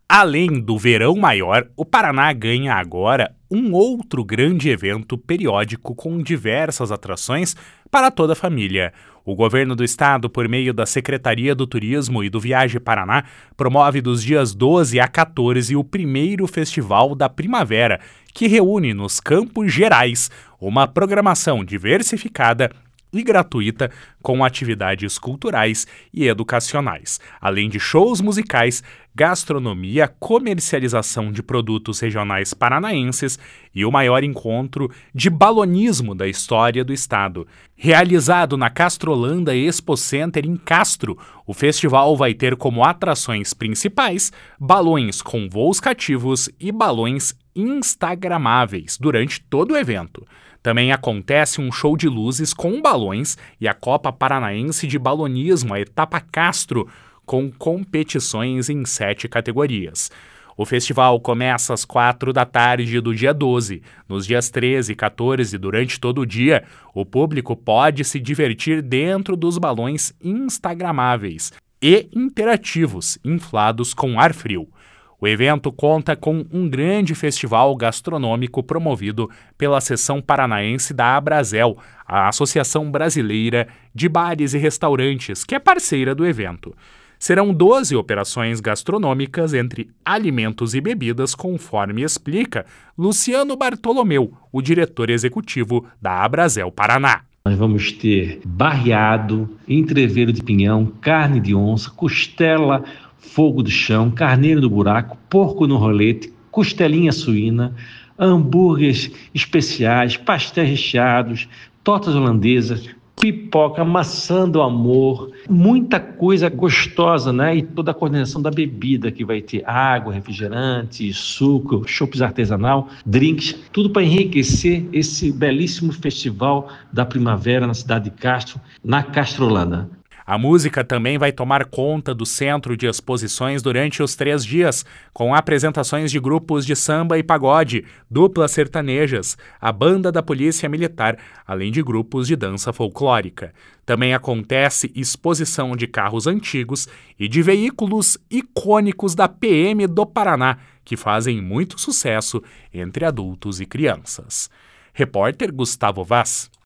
Além do Verão Maior, o Paraná ganha agora um outro grande evento periódico com diversas atrações para toda a família. O governo do estado, por meio da Secretaria do Turismo e do Viagem Paraná, promove dos dias 12 a 14 o primeiro Festival da Primavera, que reúne nos Campos Gerais uma programação diversificada e gratuita com atividades culturais e educacionais, além de shows musicais, gastronomia, comercialização de produtos regionais paranaenses e o maior encontro de balonismo da história do estado. Realizado na Castrolanda Expo Center em Castro, o festival vai ter como atrações principais balões com voos cativos e balões instagramáveis durante todo o evento. Também acontece um show de luzes com balões e a Copa Paranaense de Balonismo, a Etapa Castro, com competições em 7 categorias. O festival começa às 4 da tarde do dia 12. Nos dias 13 e 14, durante todo o dia, o público pode se divertir dentro dos balões instagramáveis e interativos, inflados com ar frio. O evento conta com um grande festival gastronômico promovido pela Seção Paranaense da Abrazel, a Associação Brasileira de Bares e Restaurantes, que é parceira do evento. Serão 12 operações gastronômicas entre alimentos e bebidas, conforme explica Luciano Bartolomeu, o diretor executivo da Abrazel Paraná. Nós vamos ter barreado, entrevero de pinhão, carne de onça, costela, fogo do chão, carneiro no buraco, porco no rolete, costelinha suína, hambúrgueres especiais, pastéis recheados, tortas holandesas, pipoca, maçã do amor, muita coisa gostosa, né? E toda a coordenação da bebida, que vai ter água, refrigerante, suco, chopes artesanal, drinks, tudo para enriquecer esse belíssimo festival da primavera na cidade de Castro, na Castrolanda. A música também vai tomar conta do centro de exposições durante os 3 dias, com apresentações de grupos de samba e pagode, duplas sertanejas, a banda da Polícia Militar, além de grupos de dança folclórica. Também acontece exposição de carros antigos e de veículos icônicos da PM do Paraná, que fazem muito sucesso entre adultos e crianças. Repórter Gustavo Vaz.